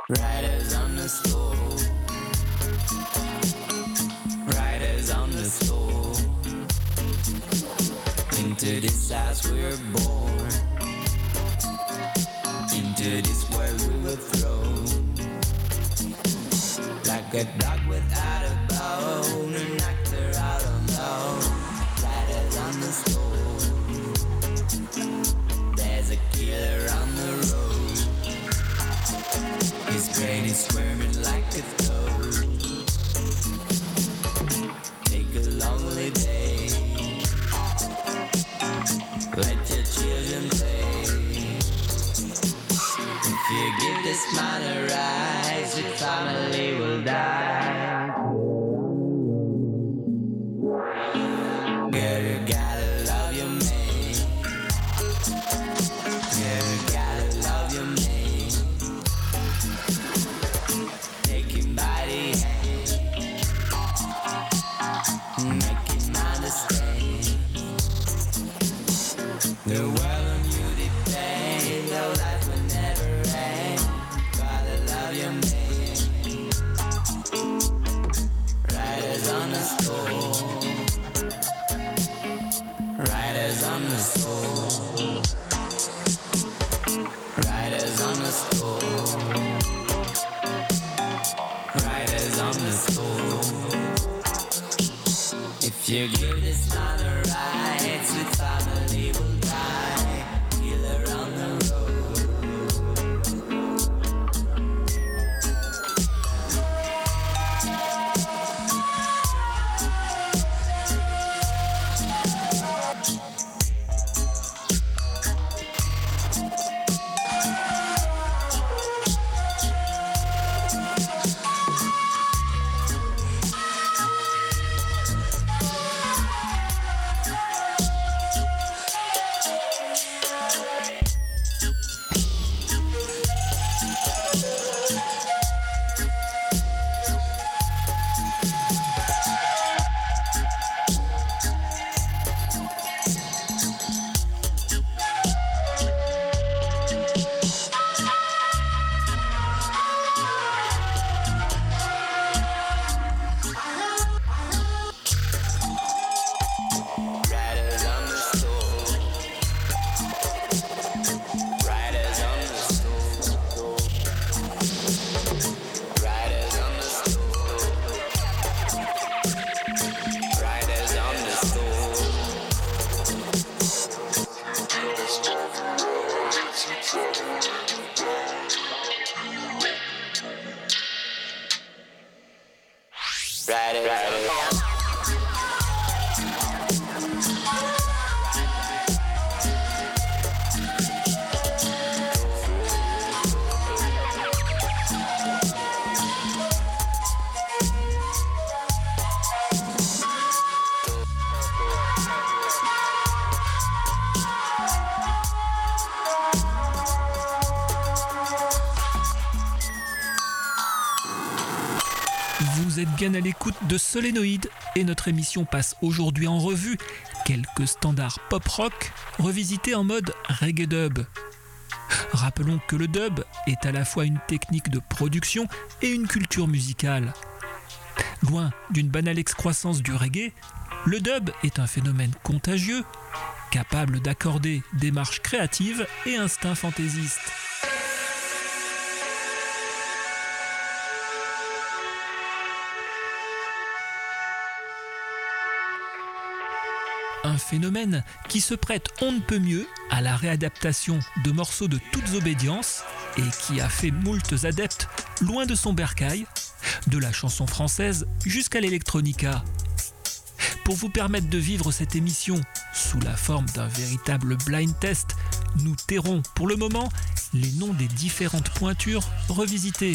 Riders on the stove. Riders on the stove. Into this house we were born. Into this world we were thrown. Like a dog without a bone, an actor out alone. Riders on the stove. There's a killer on the road. His brain is squirming like a toad. Take a lonely day. Let your children play. If you give this man a rise, your family will die. Girl, you gotta love your man. Girl, you gotta love your man. Take him by the hand. Make him understand. The world on you depends. No life will never end. Gotta love your man. Riders on the stove. Riders on the stove. Riders on the stove. Riders on the stove. If you give this man a ride, sweet family will die. Killer on the road. Vous êtes bien à l'écoute de Solénoïde et notre émission passe aujourd'hui en revue quelques standards pop-rock revisités en mode reggae dub. Rappelons que le dub est à la fois une technique de production et une culture musicale. Loin d'une banale excroissance du reggae, le dub est un phénomène contagieux, capable d'accorder démarche créative et instinct fantaisiste. Un phénomène qui se prête on ne peut mieux à la réadaptation de morceaux de toutes obédiences et qui a fait moultes adeptes loin de son bercail, de la chanson française jusqu'à l'électronica. Pour vous permettre de vivre cette émission sous la forme d'un véritable blind test, nous tairons pour le moment les noms des différentes pointures revisitées.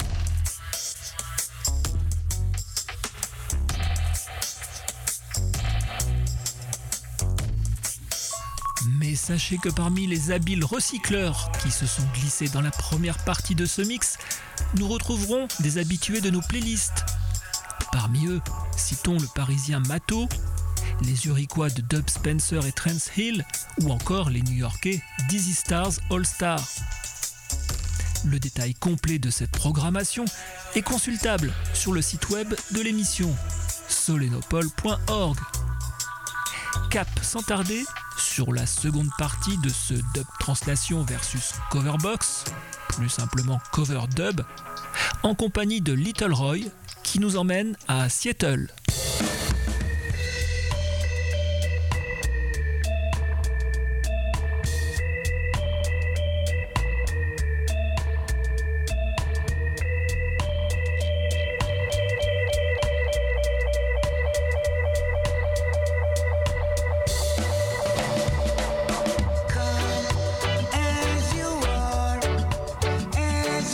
Mais sachez que parmi les habiles recycleurs qui se sont glissés dans la première partie de ce mix, nous retrouverons des habitués de nos playlists. Parmi eux, citons le parisien Mato, les Uriquois de Dub Spencer et Trance Hill, ou encore les New-Yorkais Dizzy Stars All Star. Le détail complet de cette programmation est consultable sur le site web de l'émission solenopole.org. Cap sans tarder sur la seconde partie de ce dub translation versus coverbox, plus simplement cover dub, en compagnie de Little Roy qui nous emmène à Seattle.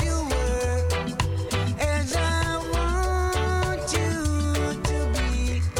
As I want you to be.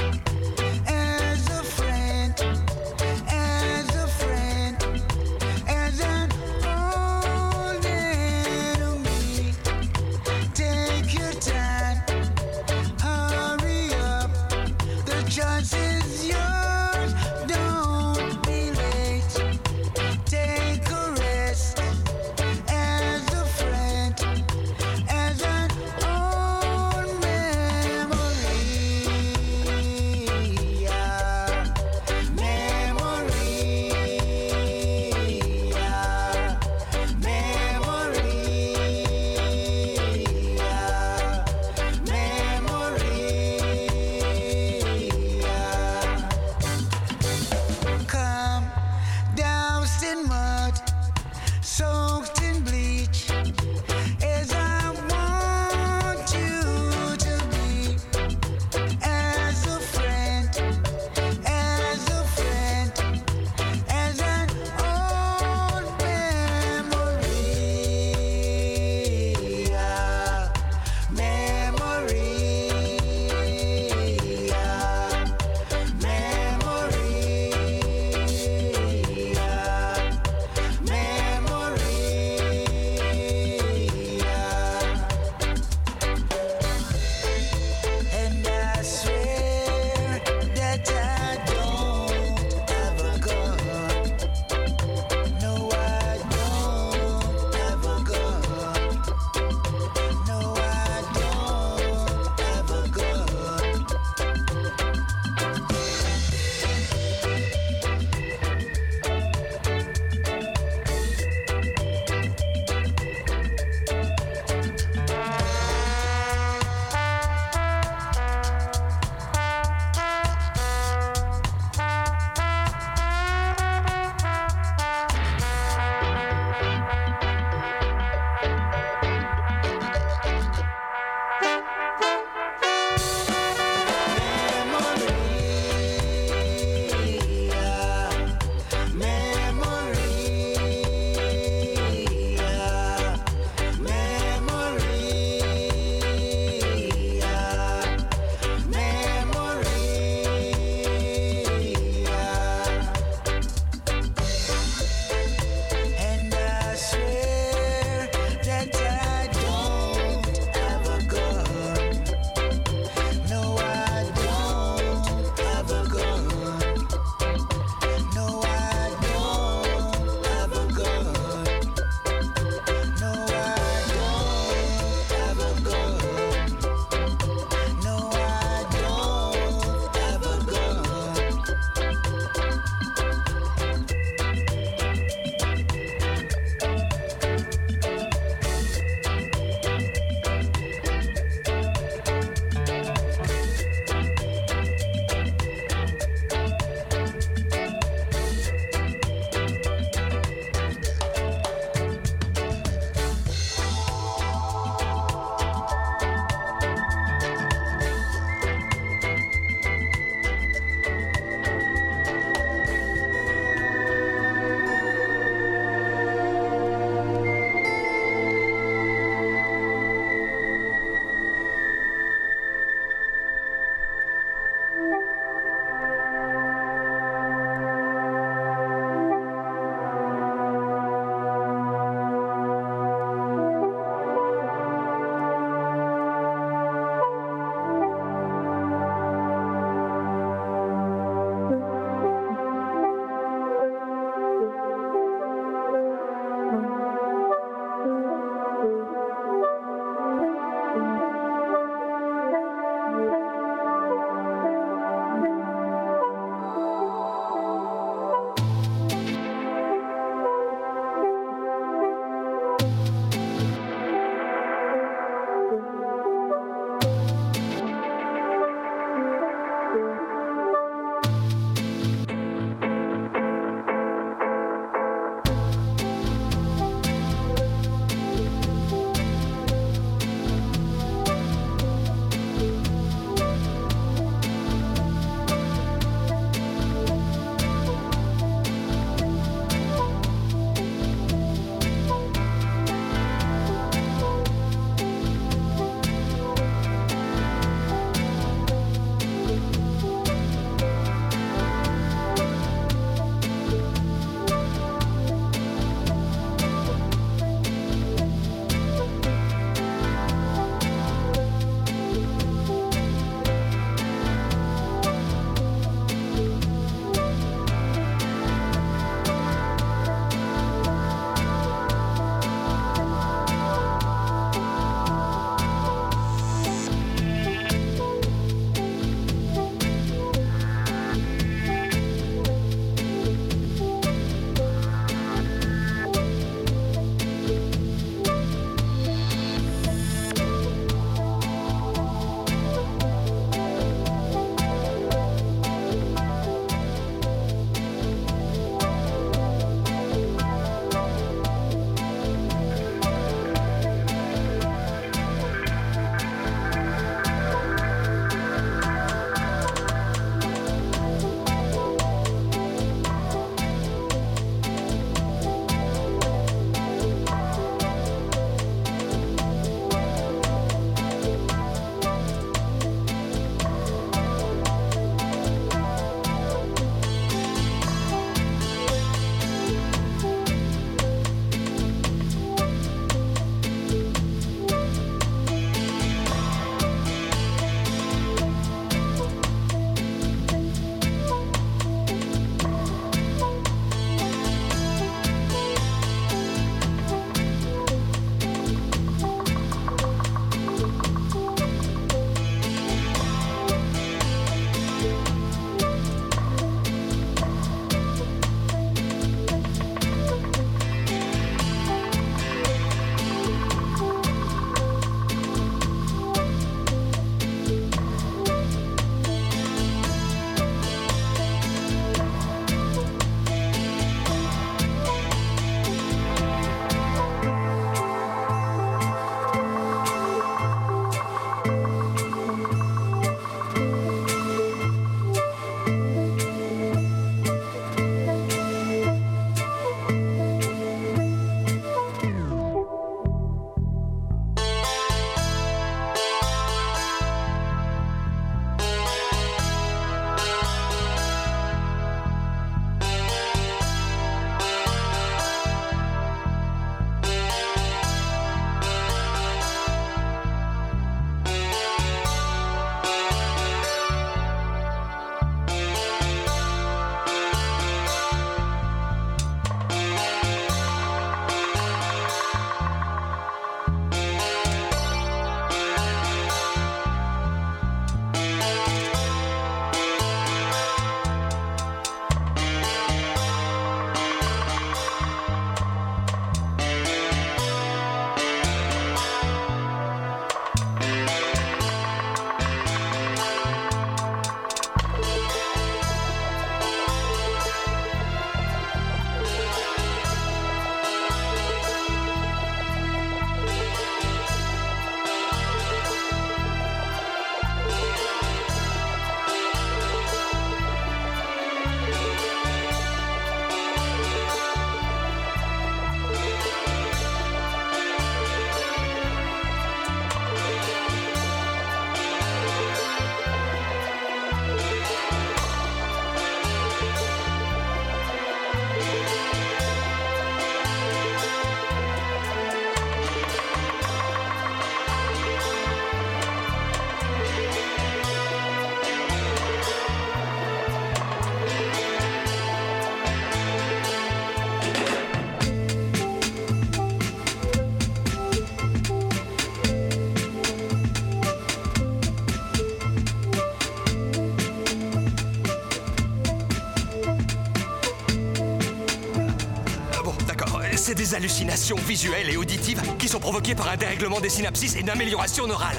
des hallucinations visuelles et auditives qui sont provoquées par un dérèglement des synapses et une amélioration neurale.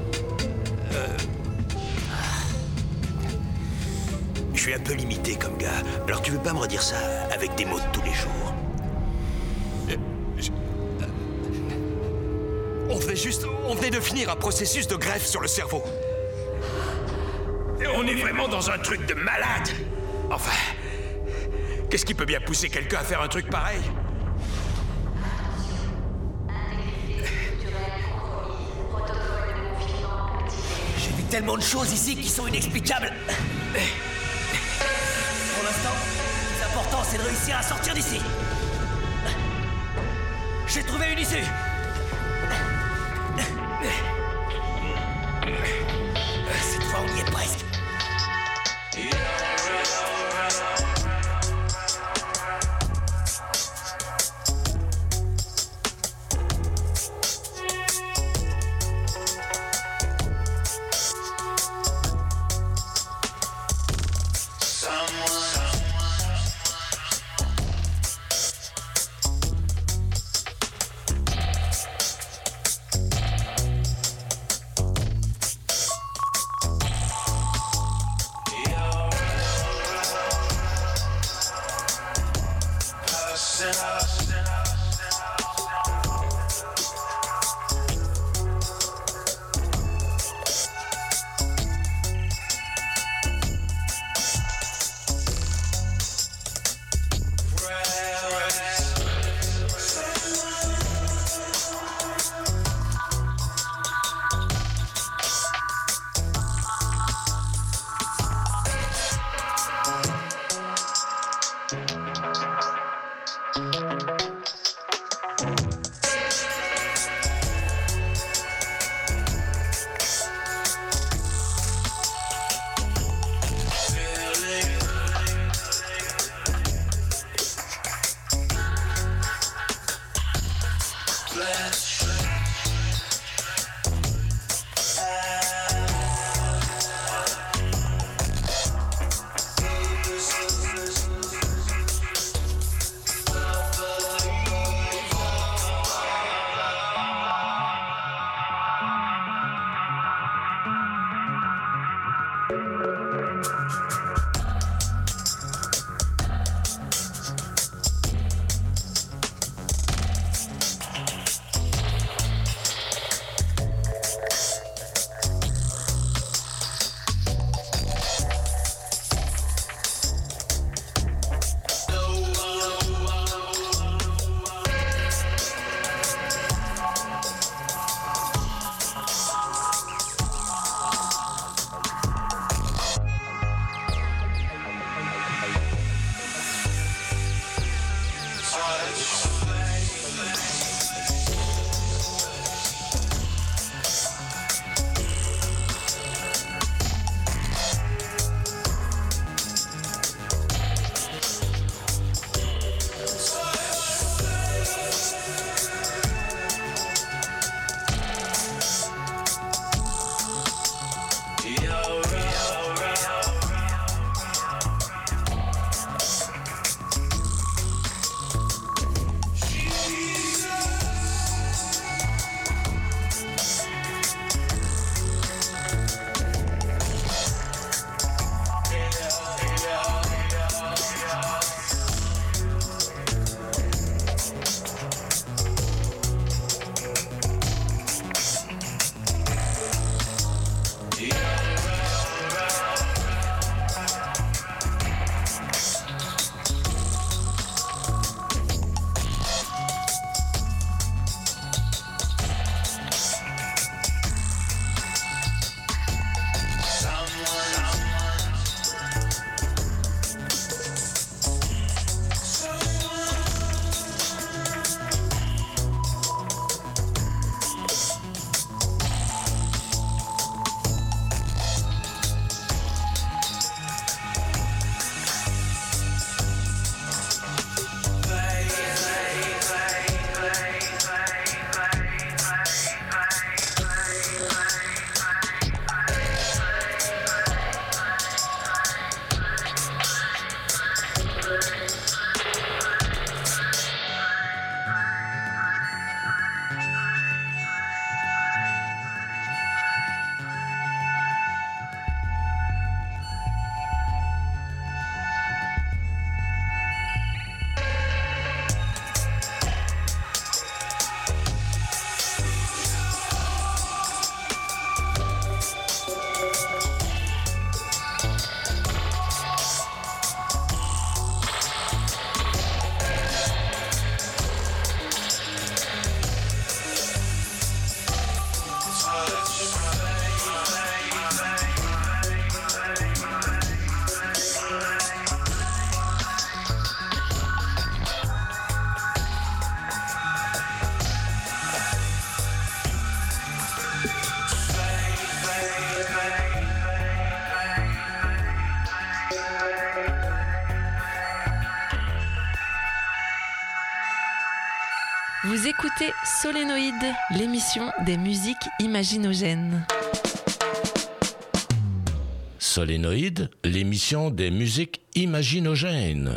Je suis un peu limité comme gars. Alors tu veux pas me redire ça avec des mots de tous les jours? On venait de finir un processus de greffe sur le cerveau. Et on est vraiment dans un truc de malade. Enfin, qu'est-ce qui peut bien pousser quelqu'un à faire un truc pareil? J'ai vu tellement de choses ici qui sont inexplicables. Pour l'instant, le plus important, c'est de réussir à sortir d'ici. J'ai trouvé une issue. Cette fois, on y est presque. Vous écoutez Solénoïde, l'émission des musiques imaginogènes. Solénoïde, l'émission des musiques imaginogènes.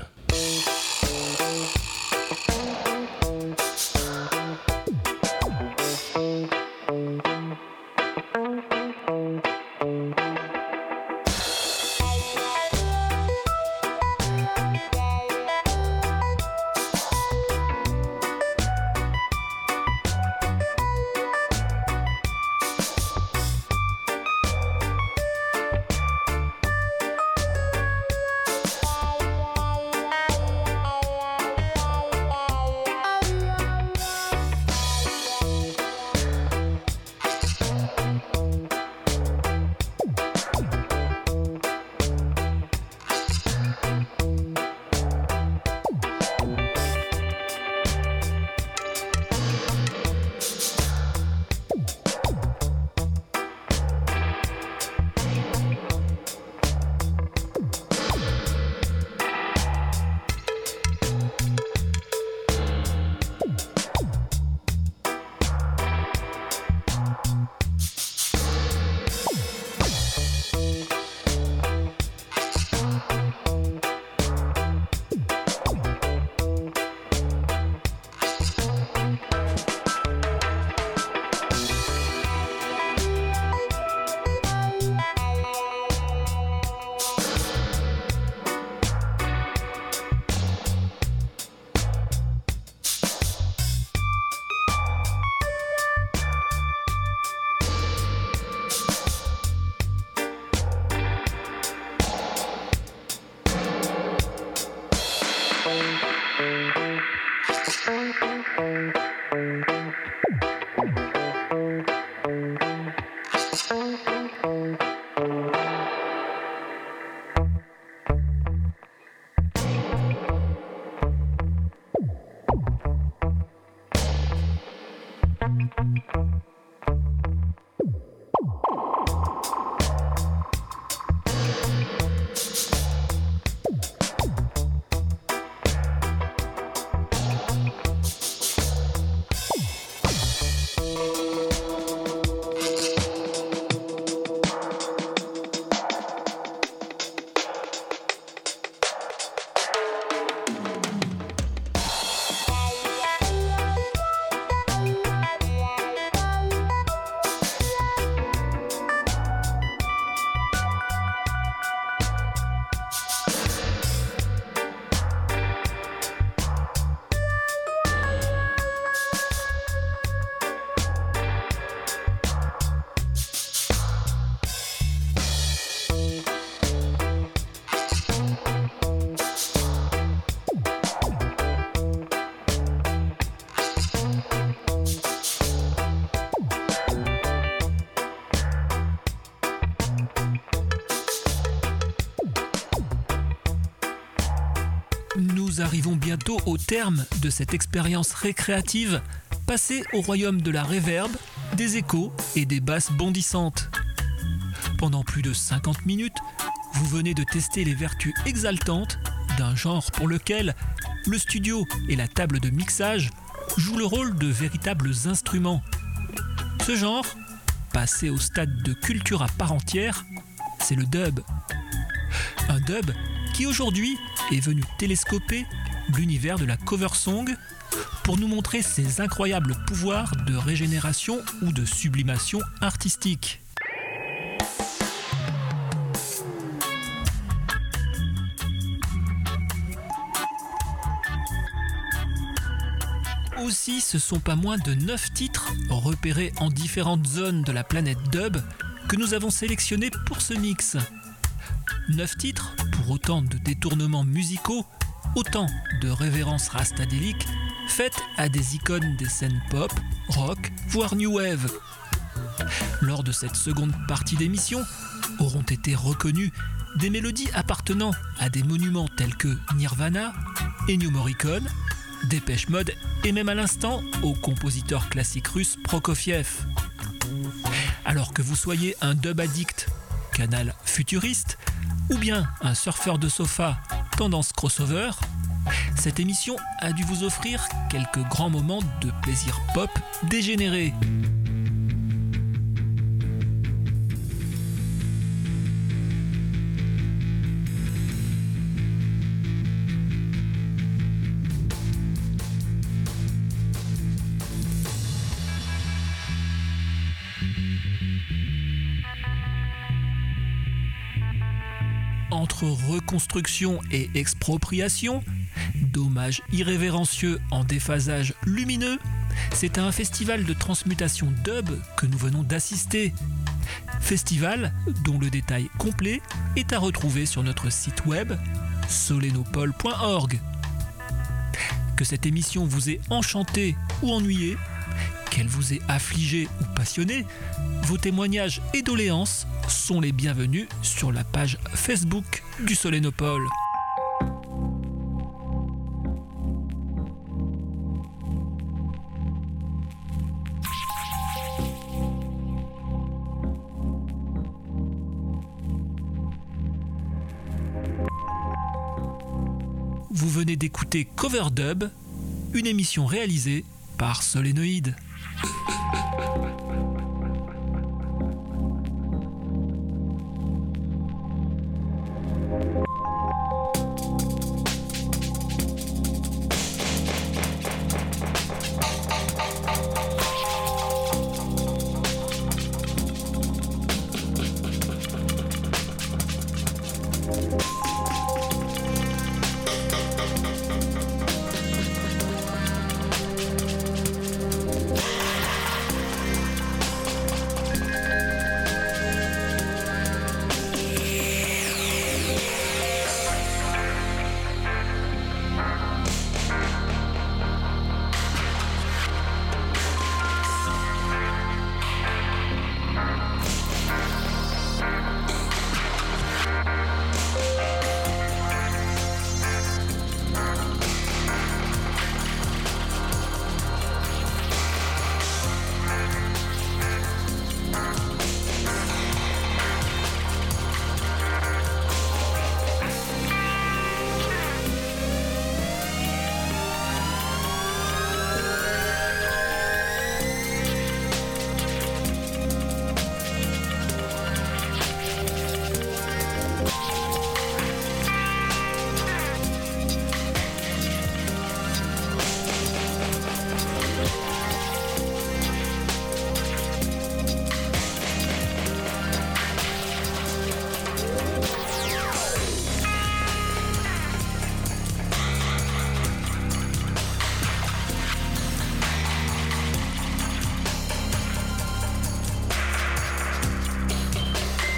Nous arrivons bientôt au terme de cette expérience récréative, passée au royaume de la réverb, des échos et des basses bondissantes. Pendant plus de 50 minutes, vous venez de tester les vertus exaltantes d'un genre pour lequel le studio et la table de mixage jouent le rôle de véritables instruments. Ce genre, passé au stade de culture à part entière, c'est le dub. Un dub qui aujourd'hui est venu télescoper l'univers de la cover song pour nous montrer ses incroyables pouvoirs de régénération ou de sublimation artistique. Aussi, ce sont pas moins de 9 titres repérés en différentes zones de la planète dub que nous avons sélectionnés pour ce mix. 9 titres pour autant de détournements musicaux, autant de révérences rastadéliques faites à des icônes des scènes pop, rock, voire new wave. Lors de cette seconde partie d'émission, auront été reconnues des mélodies appartenant à des monuments tels que Nirvana, Ennio Morricone, Dépêche Mode et même à l'instant au compositeur classique russe Prokofiev. Alors que vous soyez un dub addict, canal futuriste, ou bien un surfeur de sofa, tendance crossover, Cette émission a dû vous offrir quelques grands moments de plaisir pop dégénéré. Entre reconstruction et expropriation, dommages irrévérencieux en déphasage lumineux, c'est à un festival de transmutation dub que nous venons d'assister. Festival dont le détail complet est à retrouver sur notre site web solenopole.org. Que cette émission vous ait enchanté ou ennuyé, qu'elle vous ait affligé ou passionné, vos témoignages et doléances sont les bienvenus sur la page Facebook du Solenopole. Vous venez d'écouter Cover Dub, une émission réalisée par Solénoïde.